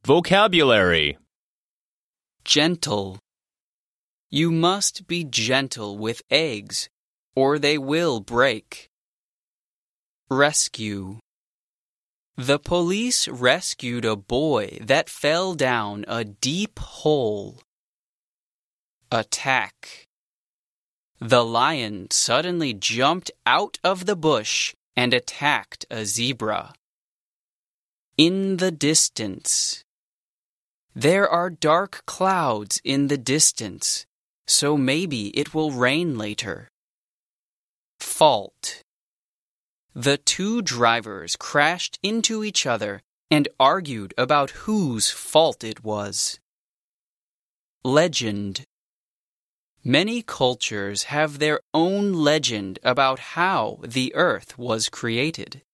Vocabulary. Gentle. You must be gentle with eggs, or they will break. Rescue. The police rescued a boy that fell down a deep hole. Attack. The lion suddenly jumped out of the bush and attacked a zebra. In the distance. There are dark clouds in the distance, so maybe it will rain later. Fault. The two drivers crashed into each other and argued about whose fault it was. Legend. Many cultures have their own legend about how the earth was created.